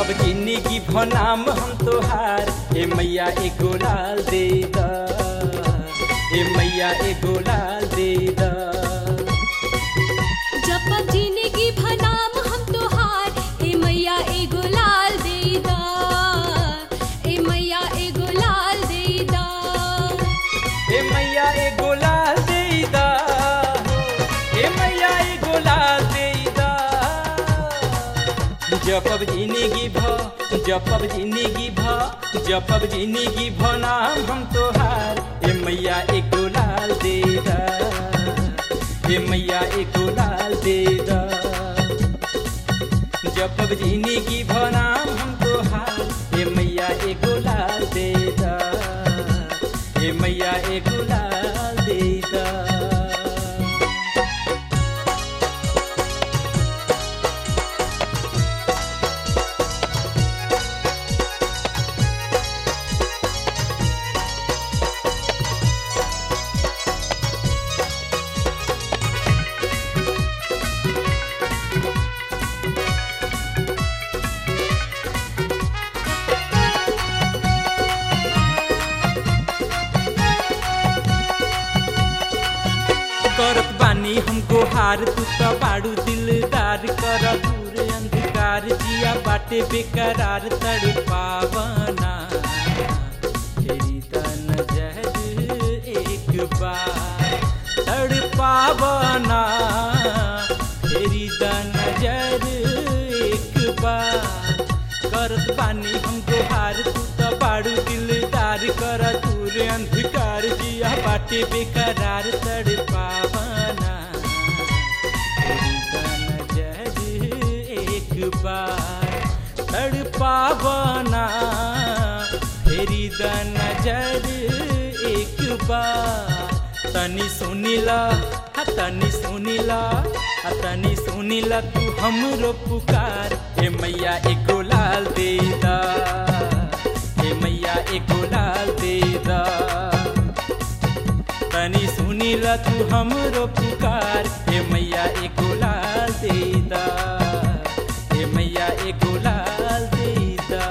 जपब जिंदगी भनाम हम तोहार, ए मैया एगो लाल दे दा, ए मैया एगो लाल दे दा। जपब जिंदगी भनाम हम तोहार, ए मैया एगो लाल दे दा, ए मैया एगो लाल दे दा। ए मैया एगो लाल दे दा, ए मैया एगो लाल दे दा। जपब जिंदगी जपब जिंदगी जपब जिंदगी नाम हम तोहार, ए मैया एगो लाल दे दा, ए मैया एगो लाल दे दा। जपब जिंदगी नाम हम तोहार, ए मैया एगो लाल दे दा, ए मैया एगो लाल दे दा। करत बानी हमको हार, तू तो बाड़ू दिलदार, कर दूर अंधकार, जिया बाटे बेकरार, तड़पावना तेरी त नजर एक बार, तड़पावना तेरी त नजर एक बार। करत बानी हमको हार, तू तो बाड़ू दिलदार, कर दूर अंधकार, जिया बाटे बेकरार, तड़पावना तेरी त नजर एक बार, तड़पावना तेरी त नजर एक बार। तनी सुनिला तनी सुनिला तनी सुनिला तू हमरो पुकार, ए मैया एगो लाल दे दा, ए मैया एगो लाल दे दा। तनी सुनिला तू हमरो पुकार, ए मैया एगो लाल दे दा, ए मैया एगो लाल दे दा।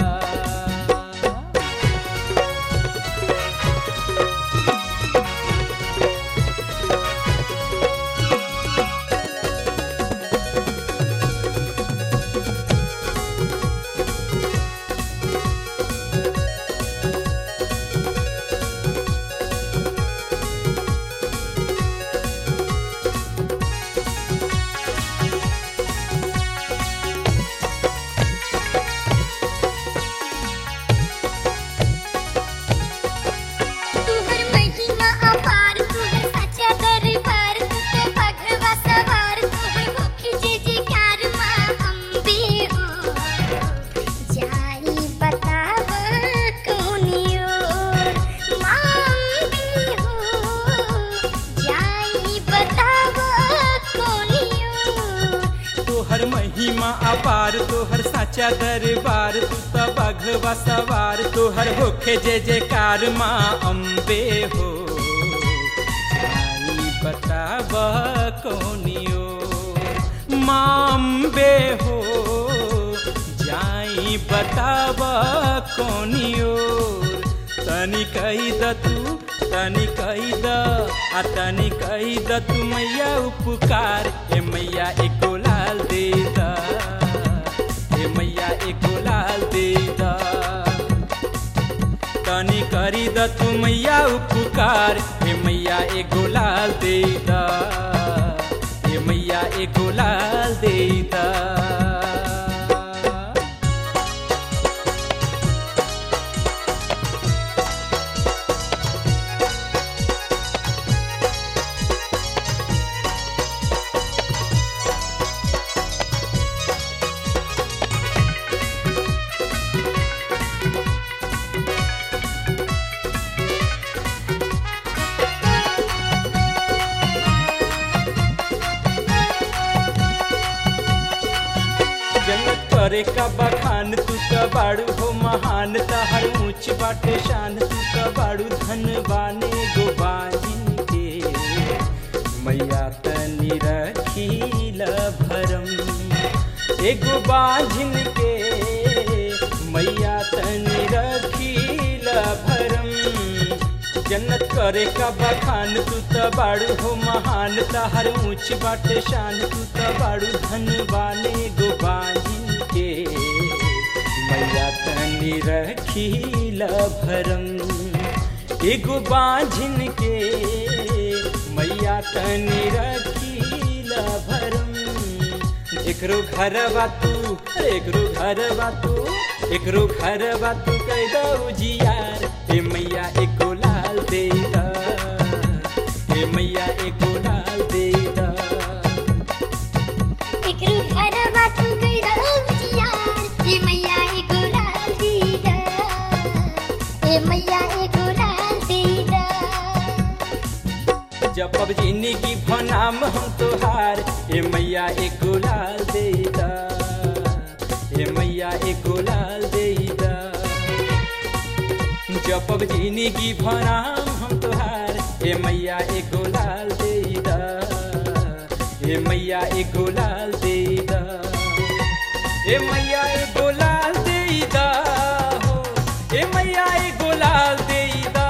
महिमा अपार तोहर साचा दरबार, तू तो बघवा सवार, तोहर होखे जय जयकार माँ अम्बे हो। जाई बताब कौनियो माँ अम्बे हो, जाई बताब कौनियो। तनी कही द तू तनी कही द तनी कही द तू मैया उपकार, ए मैया एगो लाल दे दा, ए मैया एगो लाल दे दा। तनी करी द तू मैया उपकार, ए मैया एगो लाल दे दा, ए मैया एगो लाल दे दा। करे का बखान, तू तो बाड़ू हो महान, तहर ऊंच बाटे शान, तू तो बाड़ू धनवाने गोबानी के। मैया तनी रखीला भरम एगो बाझिन के, मैया तनी रखीला भरम जन्नत करे का बखान तू त बाड़ू हो महान तहर ऊंच बाटे शान तू त बाड़ू धनवाने गो बांझिन के मैया तनी रखीला भरम एगो बांझिन के मैया तनी रखीला भरम एकरो घरवा तू एकरो घरवा तू कह दऊ जियार हे मैया एको लाल दे दा हे मैया एको लाल दे दा एकरो घरवा तू कह दऊ जियार हे मैया एको लाल दे दा हे मैया एको लाल दे दा जब अब जिंदगी भनाम हम तोहार हे मैया एको लाल दे दा हे मैया एको लाल दे दा जब अब जिंदगी भनाम हम तोहार हे मैया एको लाल दे दा हे मैया एको लाल दे दा हे मैया एको लाल दे दा हो हे मैया एको लाल दे दा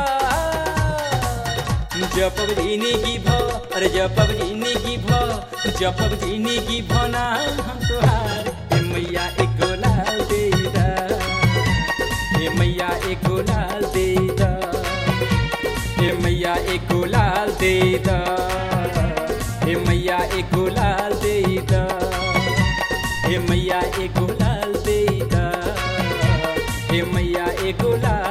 जब अब जिंदगी भ अरे जब अब जिंदगी भ जब अब जिंदगी भनाम हम तोहार हे मैया एको लाल दे दा हे मैया एको लाल दे दा हे मैया एको लाल दे दा हे मैया एको लाल दे दा हे मैया एको लाल दे दा हे मैया एको लाल